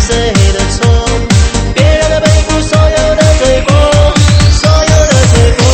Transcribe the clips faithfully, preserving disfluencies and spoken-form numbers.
谁的错？别让他背负所有的罪过，所有的罪过。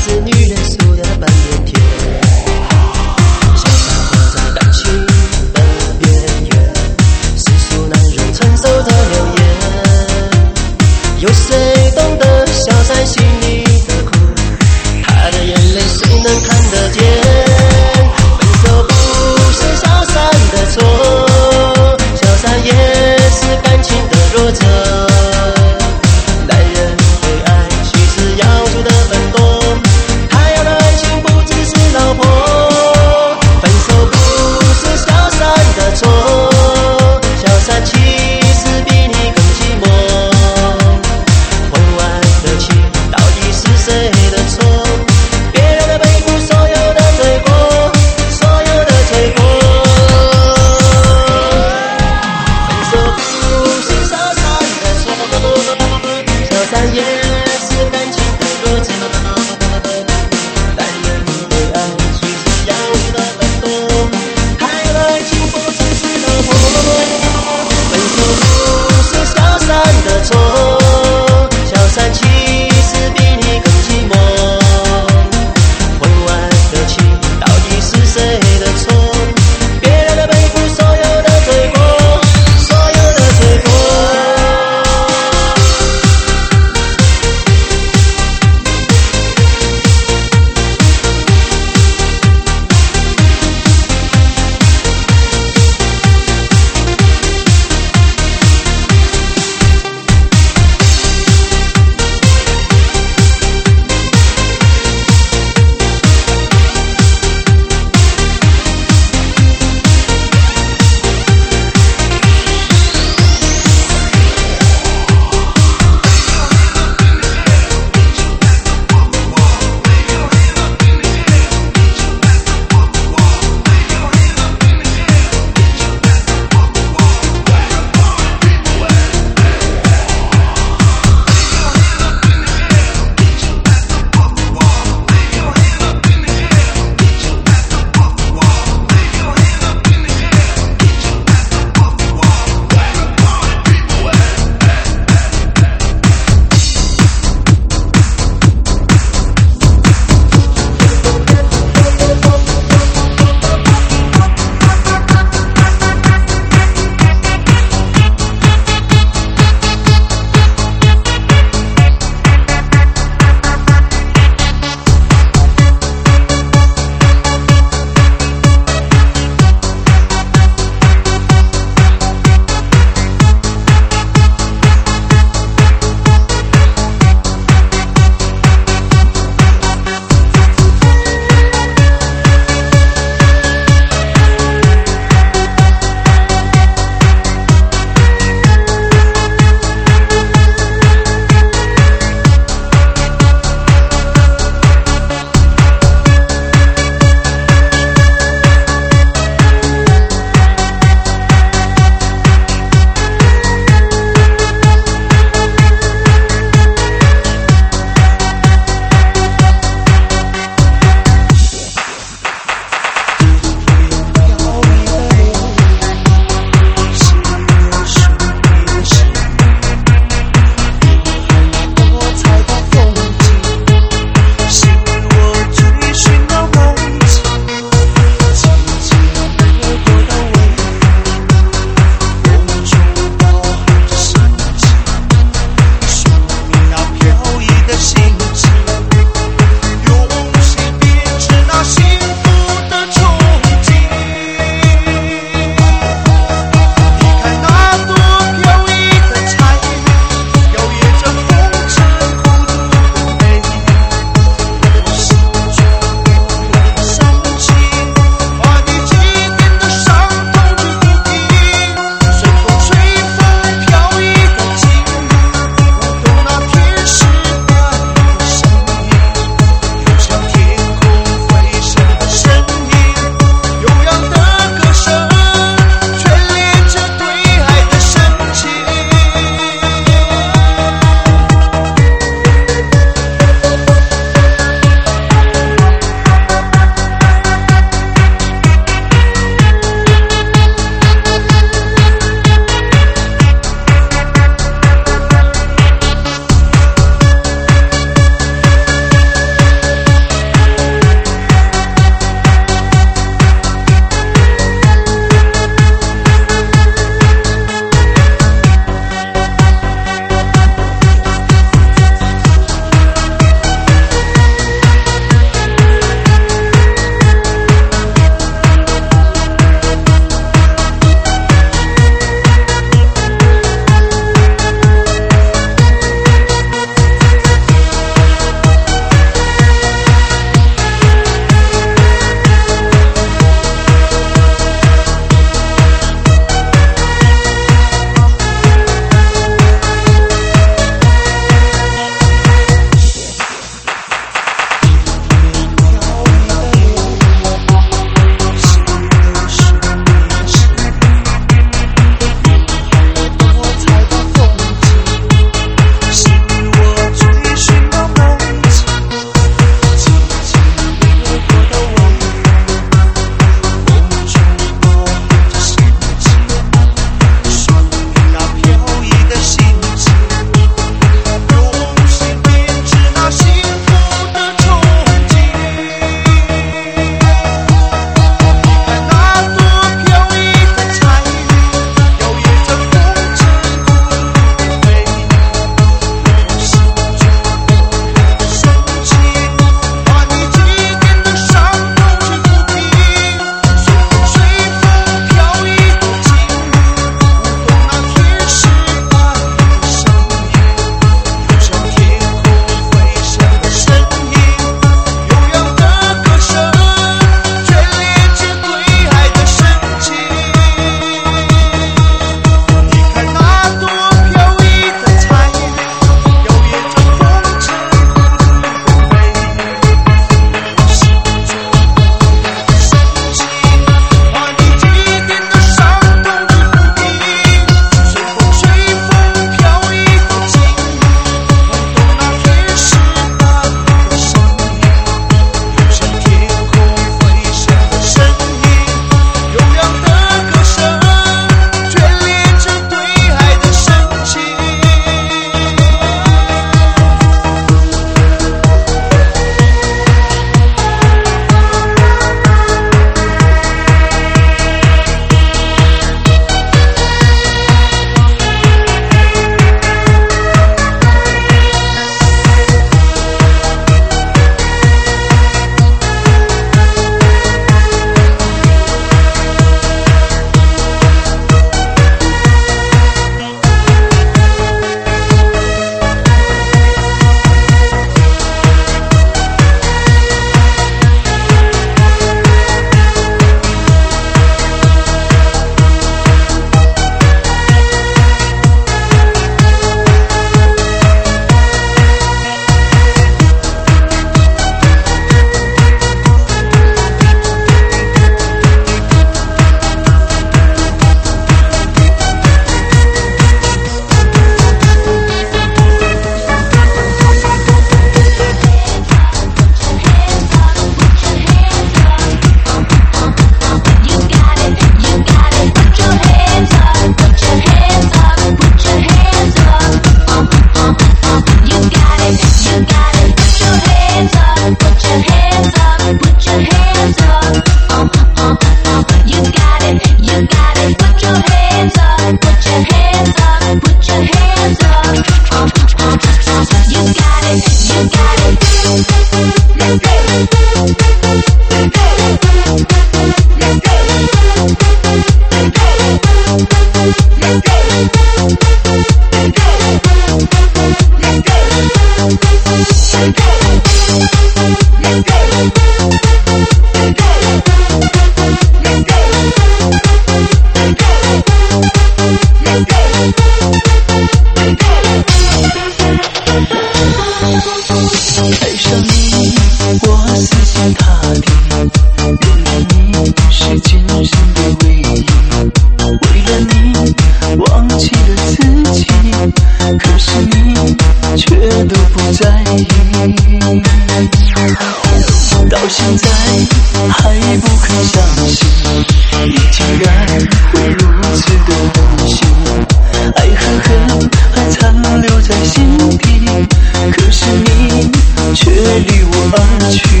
现在还不肯相信，你竟然会如此的狠心，爱和恨还残留在心底，可是你却离我而去。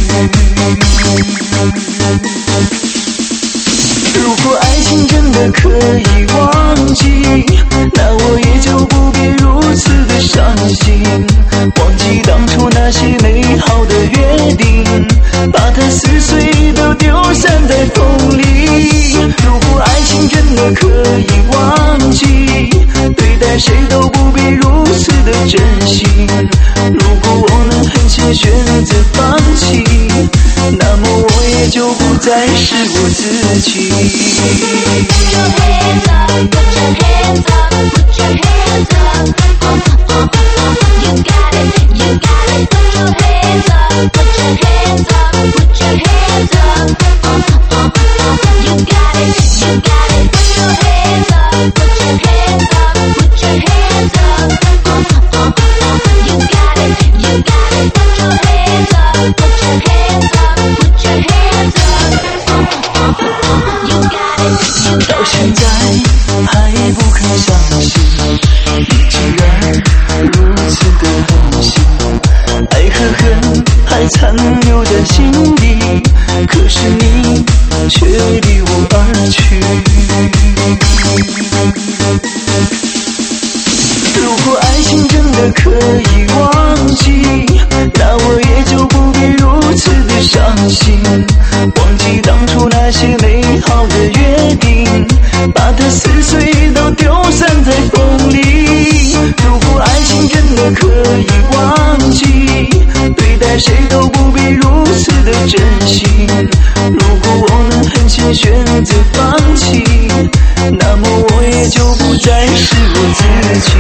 如果爱情真的可以忘记，那我也就不必如此的伤心，忘记当初那些美好的约定，把它撕碎都丢散在风里。如果爱情真的可以忘记，对待谁都不必如此的真心。如果我能狠心选择放弃，那么我也就不再是我自己。Put your hands up, put your hands up, put your hands up. Uh, uh, uh, you got it, you got it. Put your hands up, put your hands up, put your hands up. Uh, uh, uh, you got it, you got it. Put your hands up, put your hands up, put your hands up. Uh, uh, uh, you got it, you got it. Put your hands up, put your hands up, put your hands up. Uh, uh, uh, you got it. 到现在还不肯相信，你竟然如此的狠心，爱和恨还残留在心底，可是你却离我而去。如果爱情真的可以忘记，那我也就不必如此的伤心，忘记当初那些美好的约定，把它撕碎都丢散在风里。如果爱情真的可以忘记，对待谁都不必如此的真心。如果我能狠心选择放弃，那么我也就不再是我自己。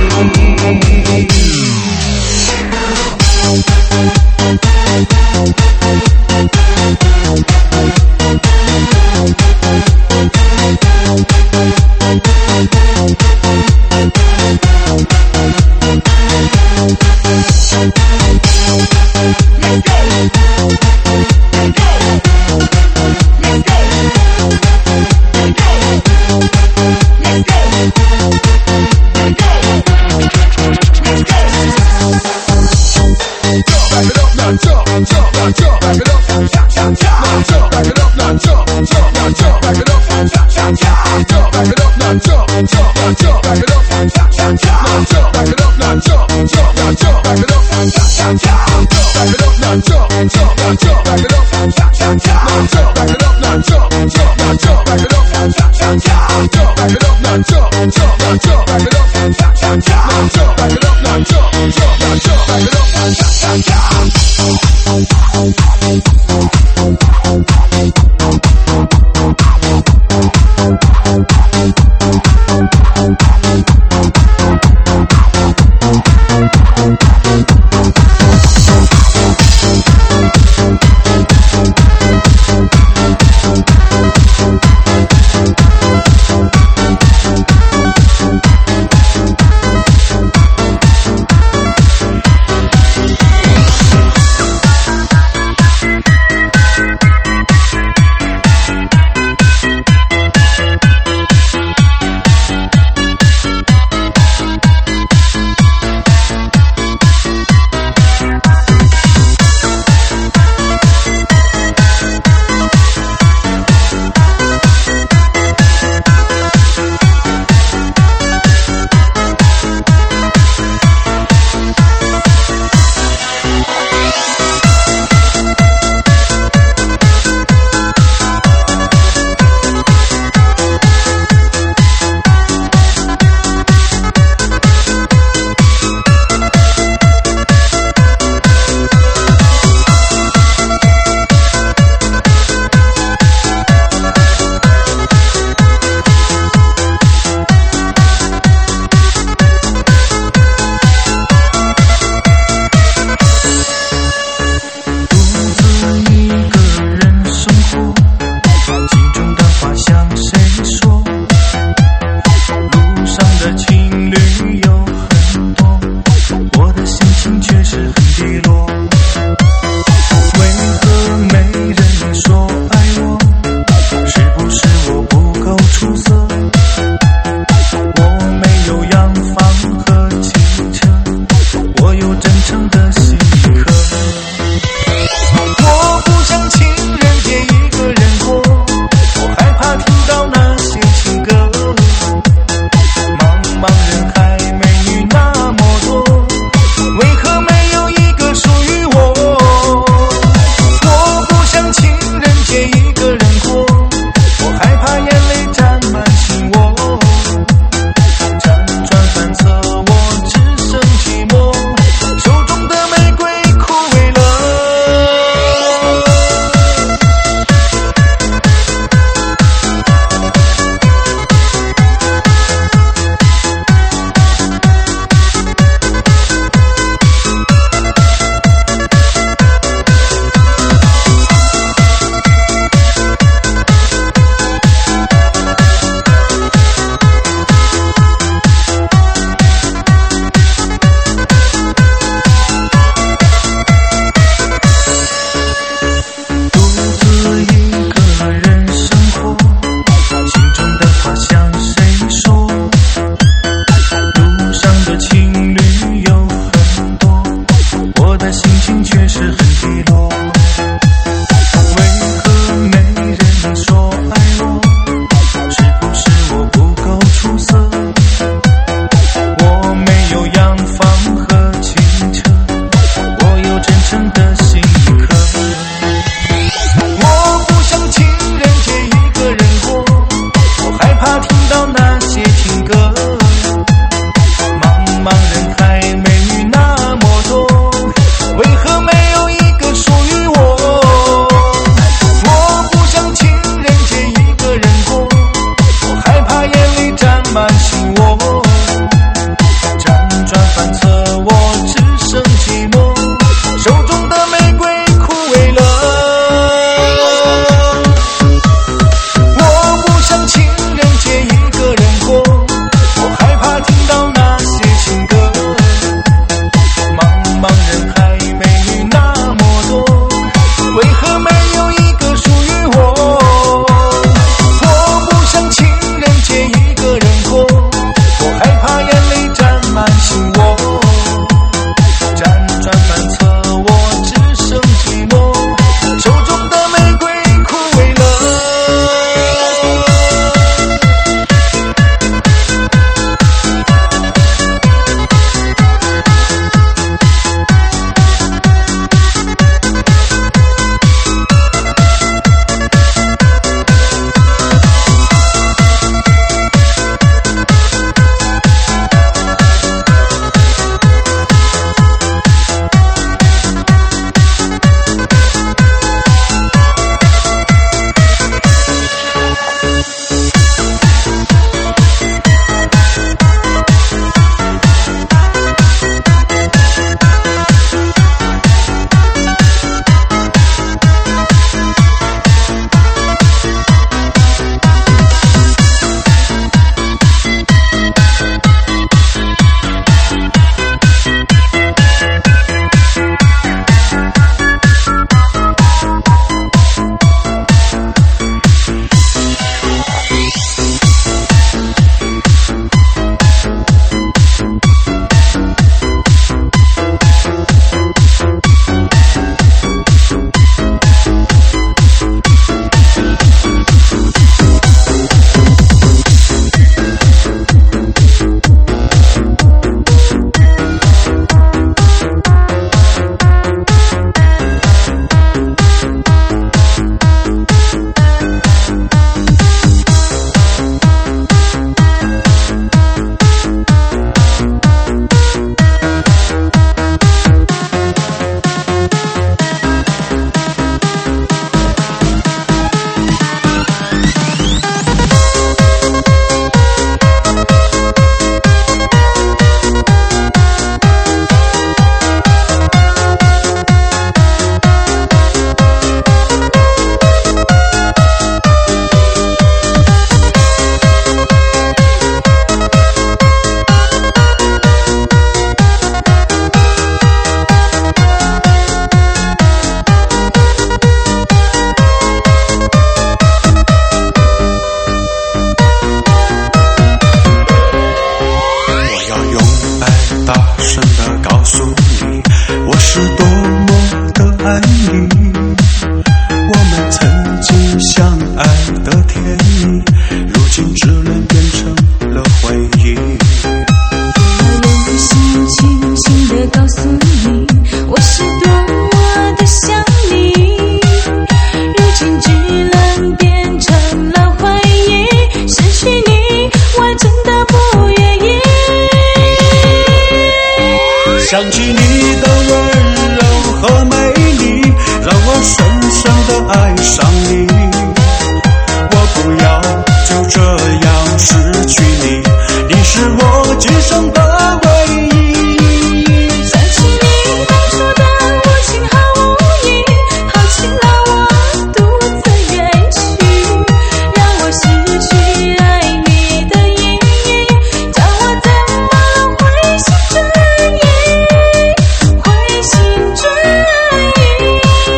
想起你的温柔和美丽，让我深深地爱上你。我不要就这样失去你，你是我今生的唯一。 想起你当初的无情和无义，抛弃了我独自远去，让我失去爱你的意义，叫我怎么回心转意，回心转意。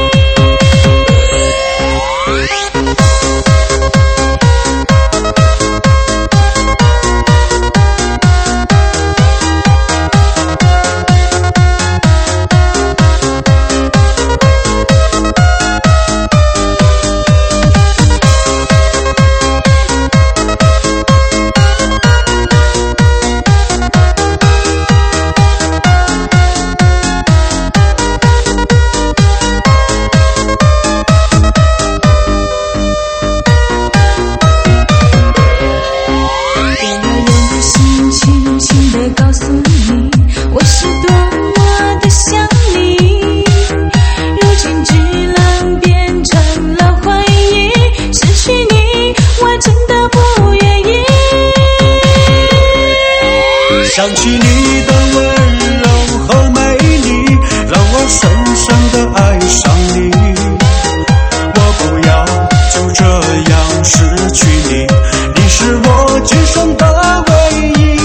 告诉你，我是多么的想你，如今只能变成了回忆，失去你我真的不愿意。 想起你的温柔和美丽，让我深深地爱上你。我不要就这样失去你，你是我今生的唯一。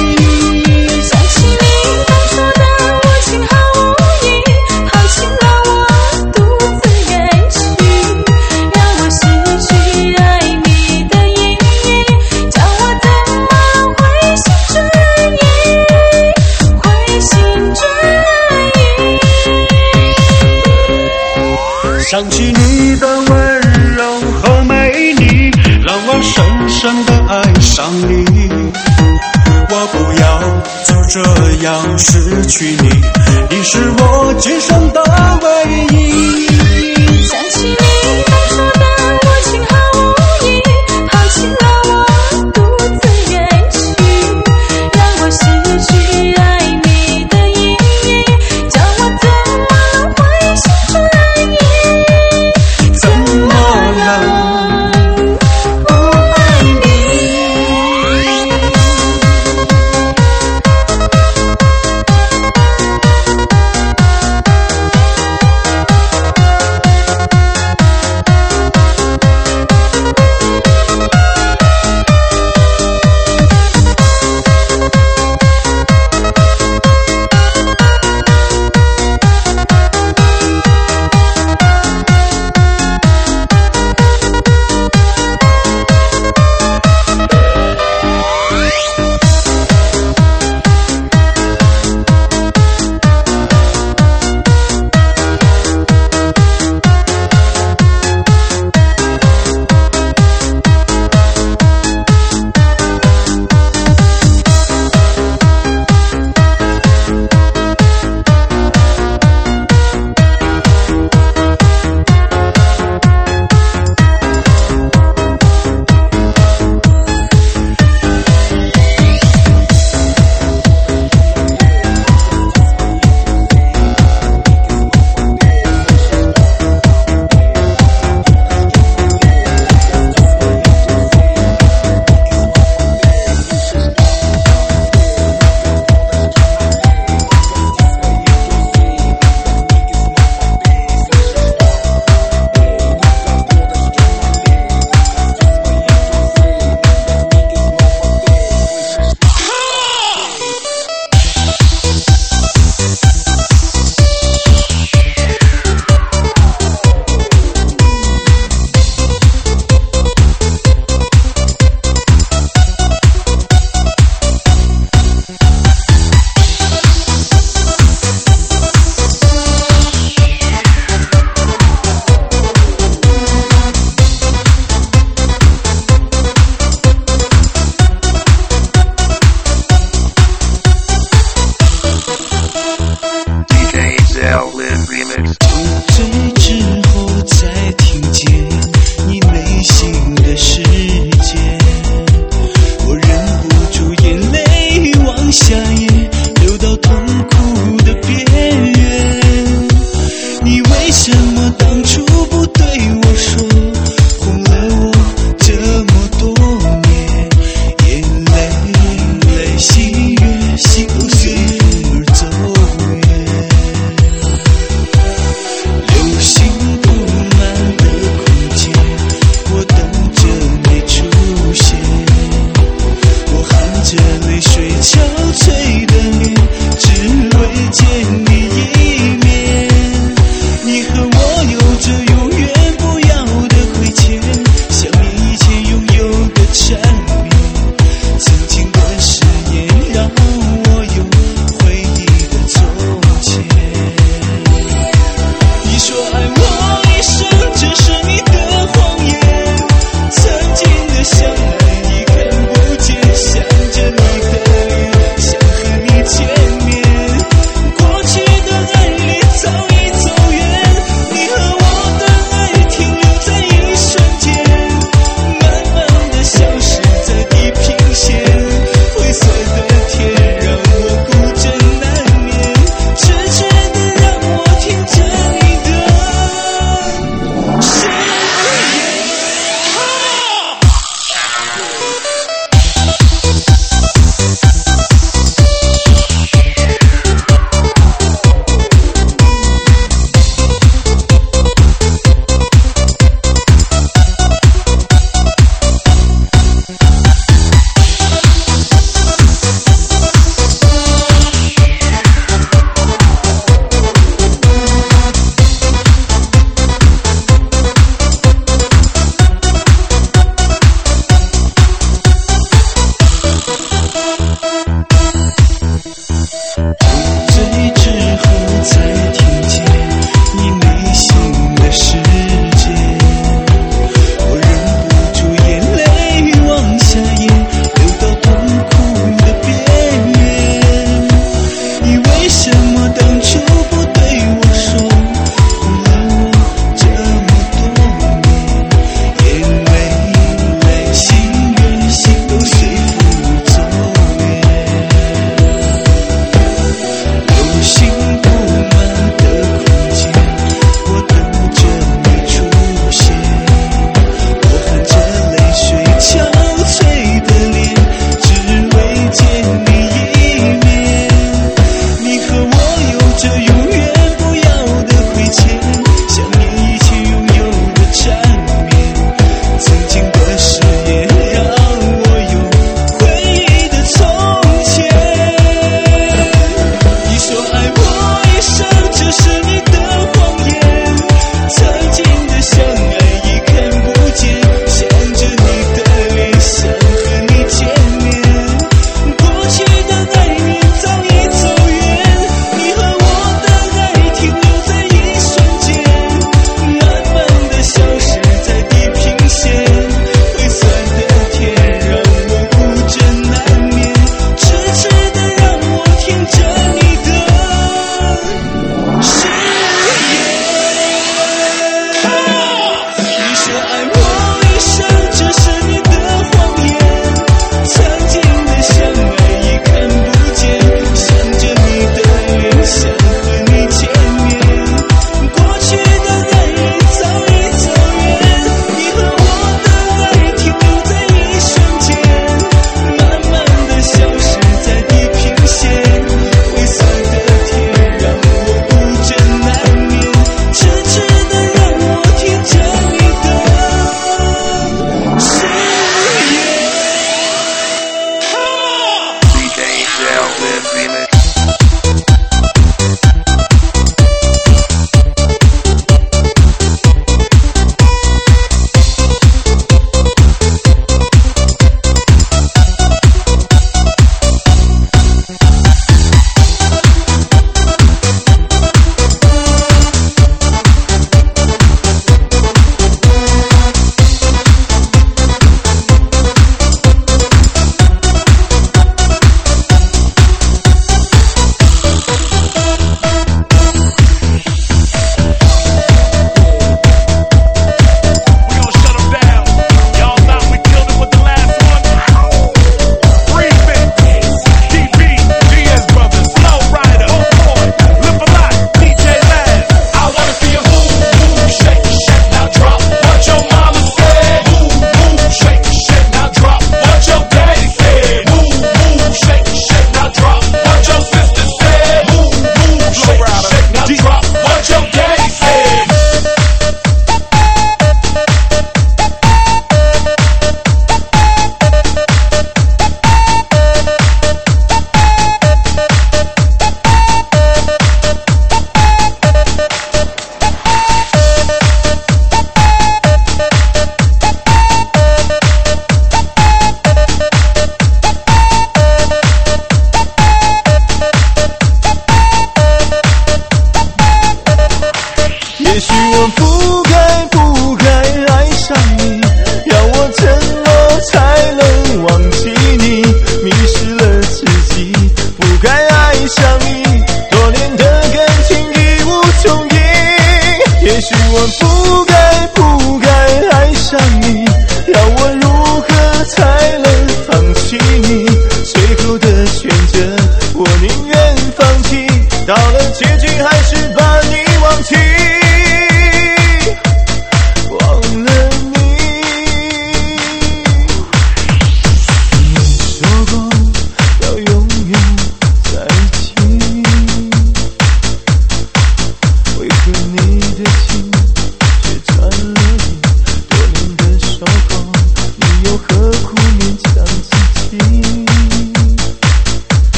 想起你的温柔和美丽，让我深深地爱上你。我不要就这样失去你，你是我今生的唯一。 想起你当初的无情和无义，抛弃了我独自远去，让我失去爱你的意义，叫我怎么能回心转意。怎么能不爱你？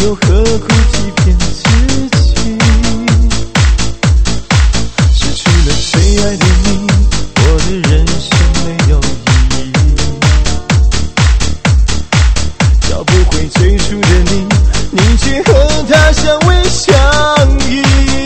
又何苦欺骗自己？失去了最爱的你，我的人生没有意义，找不回最初的你，你却和他相偎相依。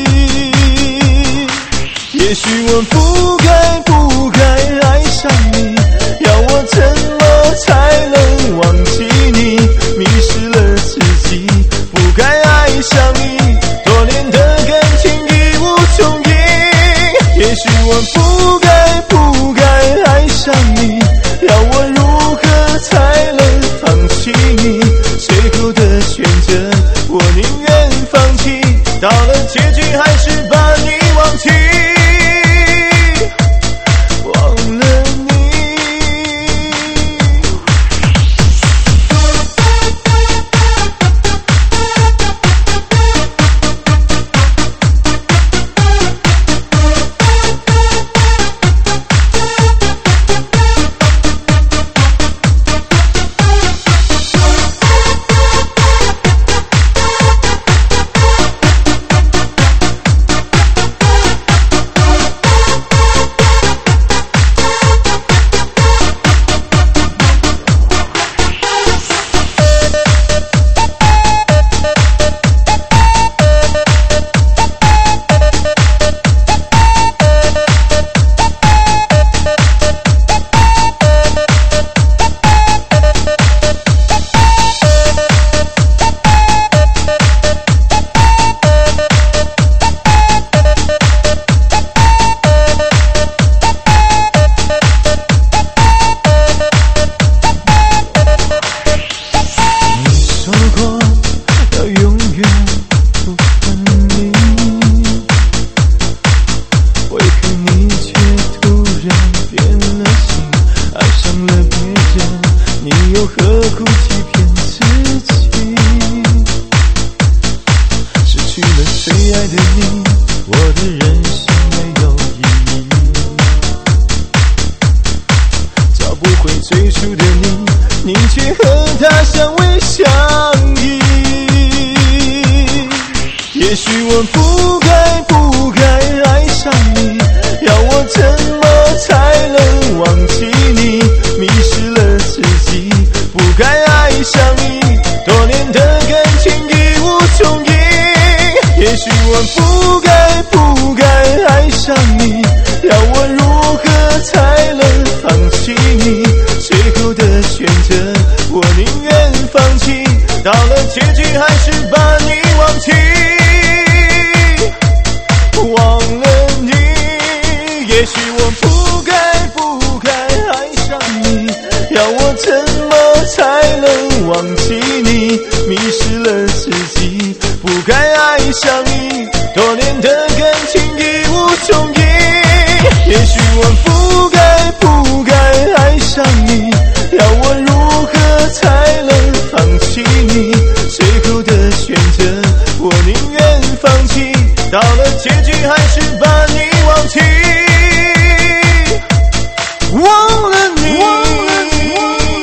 也许我不该不该爱上你，要我怎么才能忘记你？迷失了自己，不该爱上你，多年的感情已无踪影。也许我不该不该爱上你，要我如何才能放弃你？最后的选择，我宁愿放弃，到了结局还是把你忘记。也许我不该不该爱上你，要我怎么才能忘记你？迷失了自己，不该爱上你，多年的感情已无踪影。也许我不该不该爱上你，要我如何才能放弃你？最后的选择，我宁愿放弃，到了结局还是把你忘记。忘了你，也许我不该不该爱上你，要我怎么才能忘记你？迷失了自己，不该爱上你，多年的感情已无踪影。也许我不该不该爱上你，要我如何才能放弃你？最后的选择，我宁愿放弃，到了结局还是把你忘记。忘了你，忘了你，忘了你。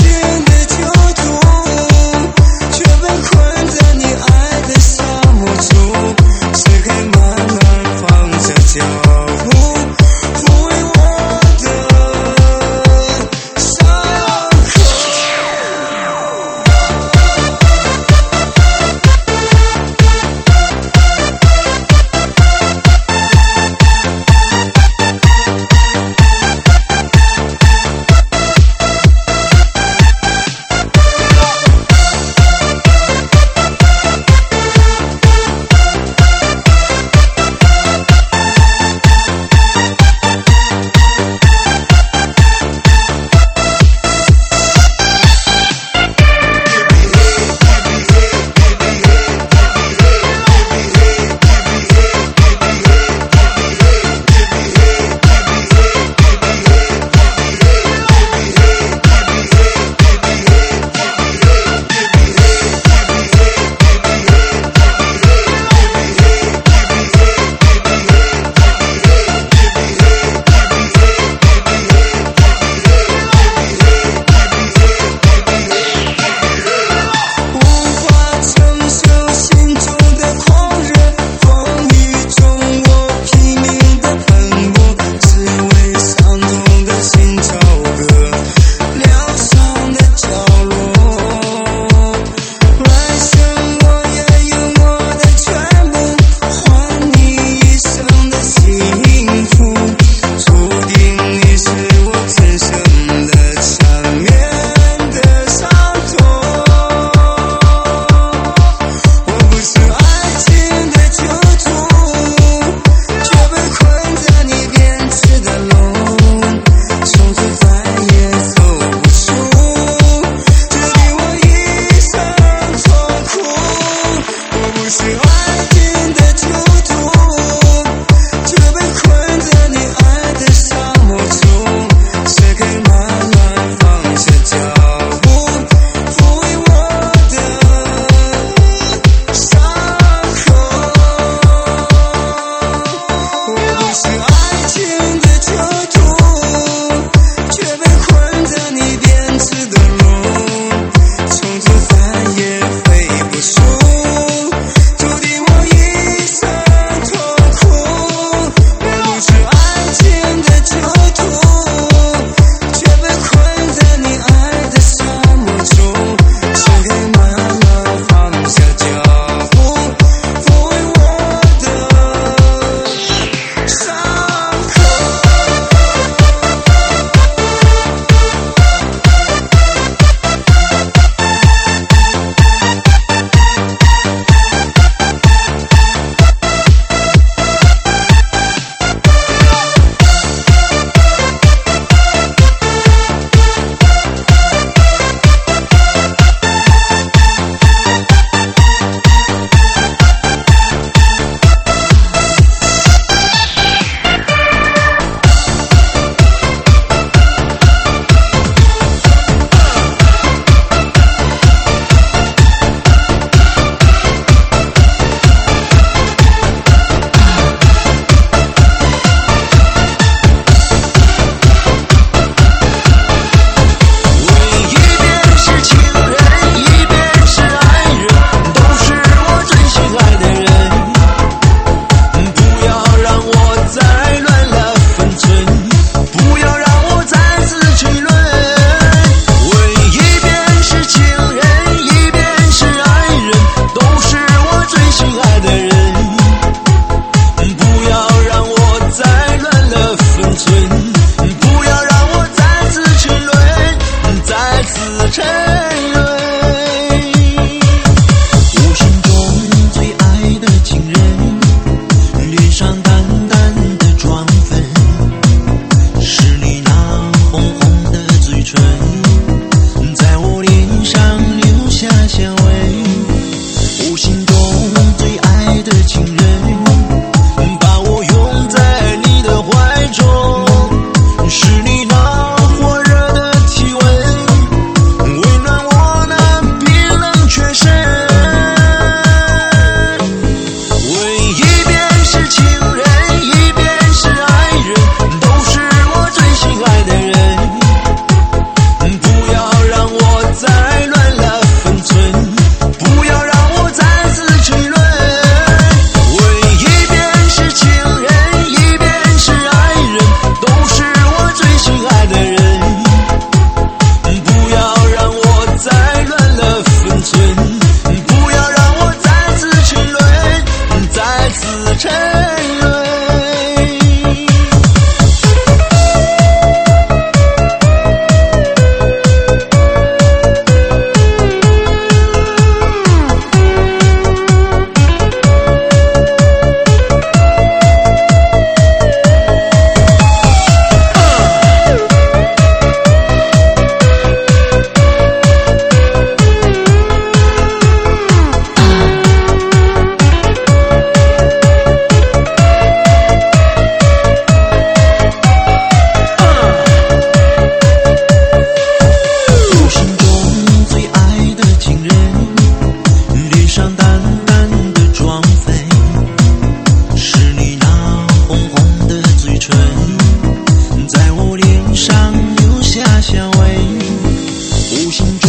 是你那火热的体温，温暖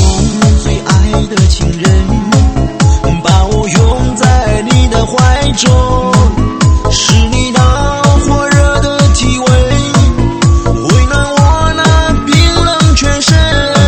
最爱的情人，把我拥在你的怀中，是你那火热的体温，温暖我那冰冷全身。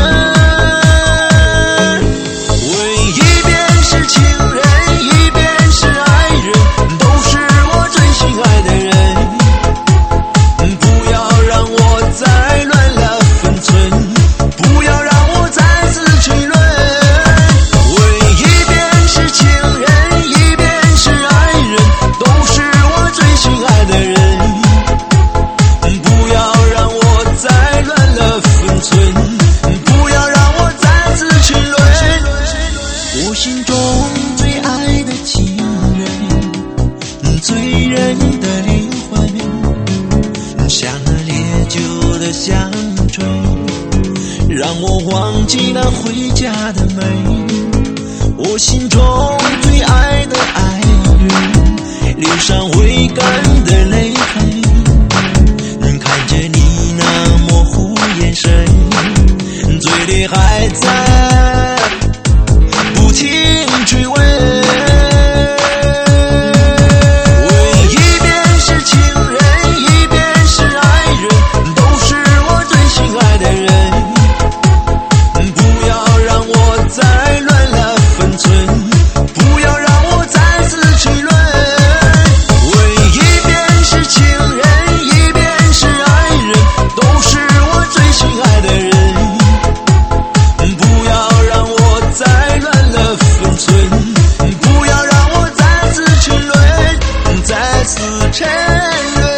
问一边是情人，一边是爱人，都是我最心爱的人，不要让我再乱了分寸，不要让我再次沉沦。问一边是情人，一边是爱人，都是我最心爱的人，不要让我再乱了分寸，不要让我再次沉沦。我心中最爱的情人，醉人的灵魂，像那烈酒的香醇，让我忘记了回家的门。我心中最爱的爱人，脸上未干的泪痕，看着你那模糊眼神，嘴里还在不停追问。问一边是情人，一边是爱人，都是我最心爱的人，不要让我再乱了分寸，不要让我再次沉沦。问一边是情人，一边是爱人，都是我最心爱的人，不要让我再乱了分寸，不要让我再次沉沦，再次沉沦。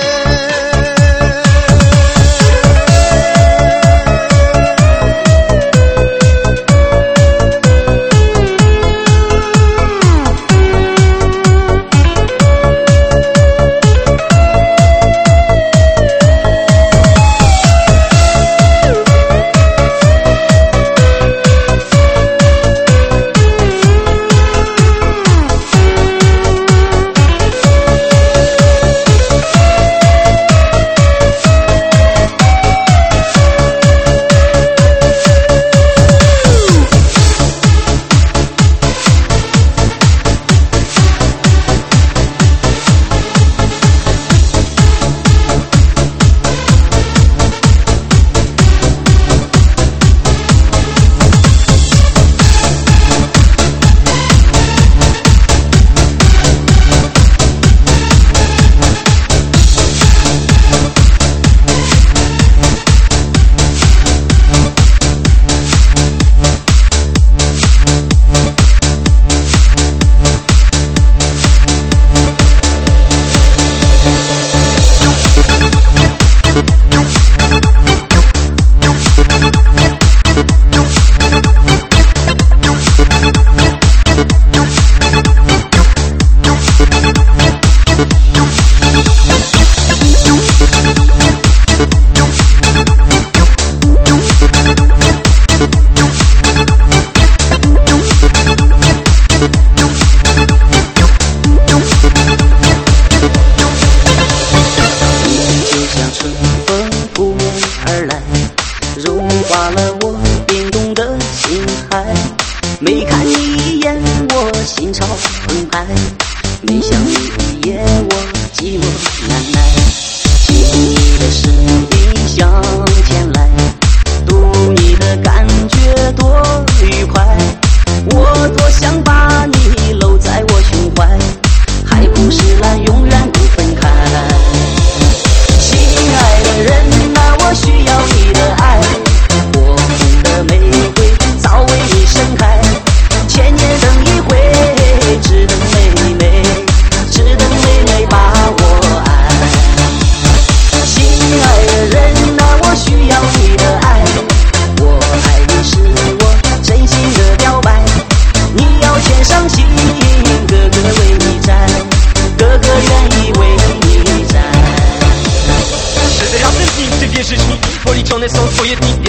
没看你一眼，我心潮澎湃；没想你一夜，我寂寞难耐。听你的声音向前来，读你的感觉多愉快。我多想把你搂在我胸怀，海枯石烂，永远不分开。亲爱的人啊，我需要你的爱，火红的玫瑰早为你盛开，千年等一回，只等每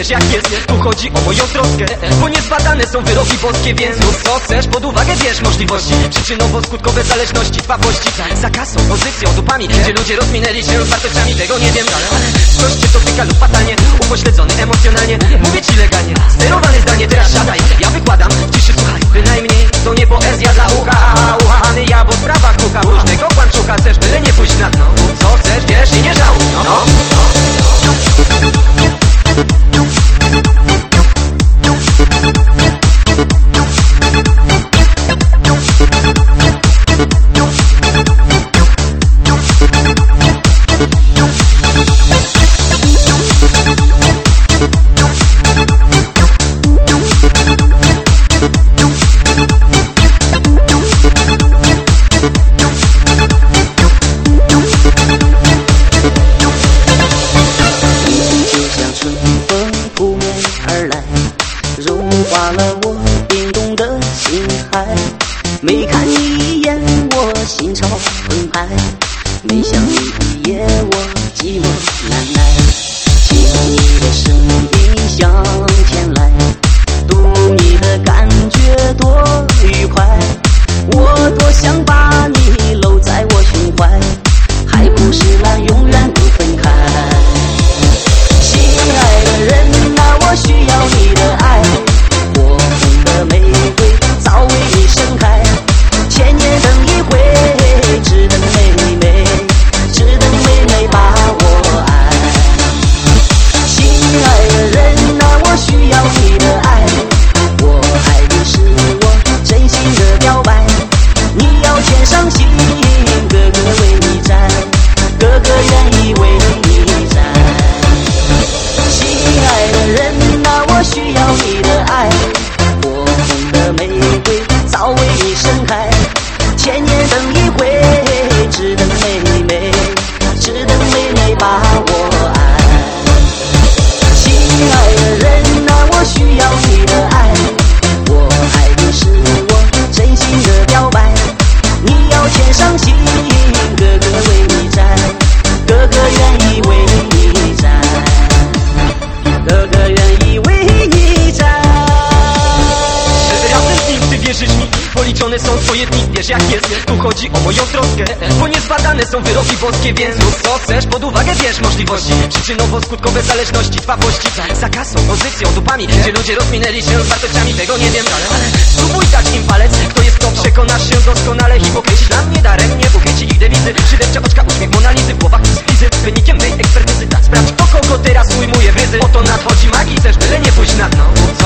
wiesz jak jest. Tu chodzi o moją troskę, bo niezbadane są wyroki boskie. Więc rób co chcesz, pod uwagę bierz możliwości przyczynowo-skutkowe zależności, trwałości. Za kasą, pozycją, dupami, gdzie ludzie rozminęli się wartościami. Tego nie wiem, ale coś cię dotyka lub fatalnie, upośledzony emocjonalnie. Mówię ci legalnie, sterowane zdanie, teraz siadaj. Ja wykładam, w ciszy słuchaj, bynajmniej to nie poezja dla ucha. Uchany ja, bo sprawa krucha, różnego kłamczucha też, byle nie pójść na dno. Co chcesz, wiesz i nie żałuj, no, no, no. 没看你一眼，我心潮澎湃；没想你一夜，我寂寞难耐。听你的声音向前来，读你的感觉多愉快。我多想把你搂在我胸怀，还不是那永远不分开。亲爱的人啊，我需要你的爱，火红的玫瑰早为你盛开。千年等一回，只等妹妹，只等妹妹把我爱。亲爱的人啊，我需要你的爱，我爱你是我真心的表白。你要牵上心，哥哥为你站，哥哥愿意为你站。亲爱的人啊，我需要你的爱，火红的玫瑰早为你盛开。千年等一回，只等妹妹，只等妹妹把我爱。亲爱的人啊，我需要你的爱，我爱你是我真心的表白。你要牵上心，哥哥为你站，哥哥愿意为你站，哥哥愿意为你站。 Ty wierzysz mi, policzone są twoje dni, wiesz jak jest. Tu chodzi o moją troskę, bo niezbadane są wyroki boskie. Więc rób co chcesz, pod uwagę bierz możliwości przyczynowo-skutkowe zależności, trwałości. Za kasą, pozycją, dupami, gdzie ludzie rozminęli się z wartościami. Tego nie wiem, ale spróbuj dać im palec. Kto jest to, przekonasz się doskonale. Hipokryci dla mnie daremnie, ukryci ich dewizy. Szydercze oczka, uśmiech Monalizy w głowach wizy. Wynikiem mej ekspertyzy, sprawdź o kogo teraz ujmuje wyzy. Oto nadchodzi magii, też byle nie pójść na dno.